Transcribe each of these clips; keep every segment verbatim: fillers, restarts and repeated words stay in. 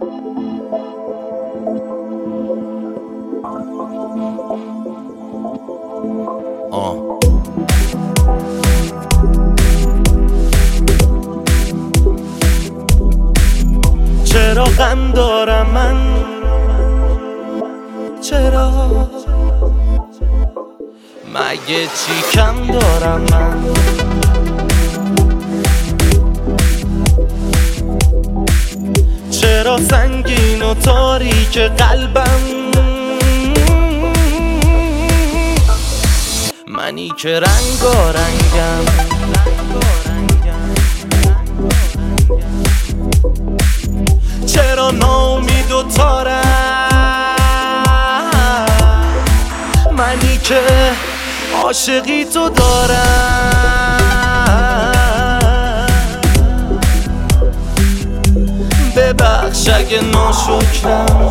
آه. چرا غم دارم من، چرا مگه چی کم دارم من؟ چرا سنگین و تاریک قلبم، منی که رنگارنگم. چرا ناامید و تارم، منی که عاشقی تو دارم. ببخش اگه ناشکرم،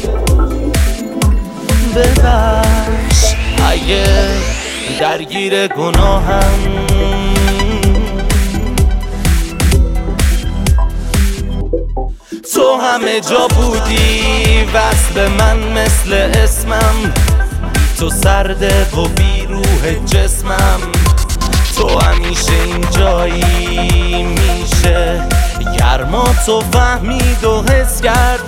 ببخش اگه درگیر گناهم. تو همه جا بودی وصل من مثل اسمم، تو سرده و بی روح جسمم. تو همیشه اینجایی، میشه گرما تو فهمید و حس کرد.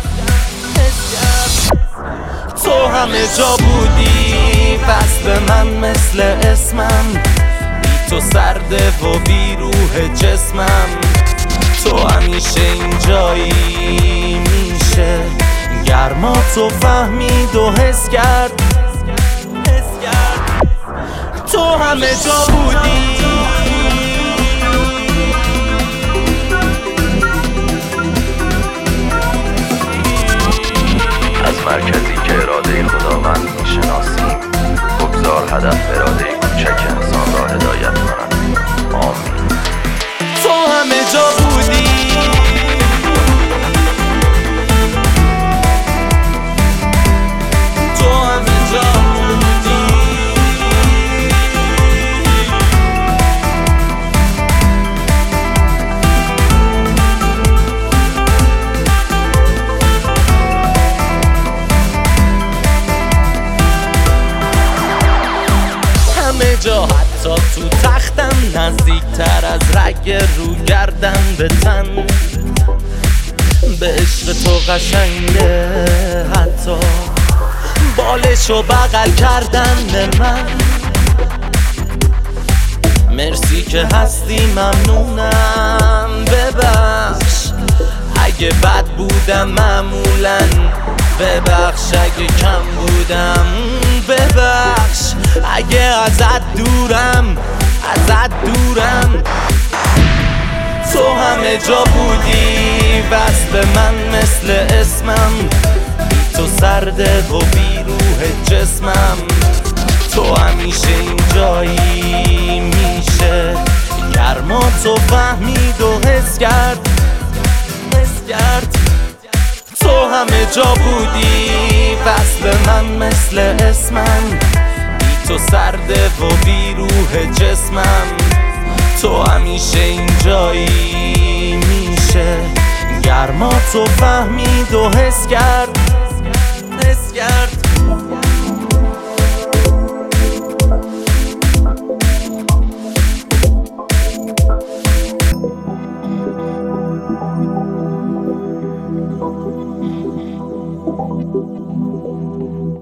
تو همه جا بودی وصل من مثل اسمم، بی تو سرده و بی روح جسمم. تو همیشه اینجایی، میشه گرما تو فهمید و حس کرد. تو همه جا بودی، از مرکزی که اراده خداوند میشناسیم، بگذار هدف اراده کوچک انسان را هدایت کند. آمین. تو همه جا بودی، تو همه جا بودی. همه جا، حتی تو تختم، نزدیکتر از رگ رو گردن به تن. به عشق تو قشنگه حتی بالشو بغل کردن به من. مرسی که هستی، ممنونم. ببخش اگه بد بودم معمولا، ببخش اگه کم بودم، ببخش اگه ازت دورم، ازت دورم. تو همه جا بودی وصل من مثل اسمم، بی تو سرده و بی روح جسمم. تو همیشه اینجایی، میشه گرما تو فهمید و حس کرد. حس کرد. تو همه جا بودی وصل من مثل اسمم، بی تو سرده و بی روح جسمم. تو همیشه اینجایی، میشه گرما تو فهمید و حس کرد. حس کرد.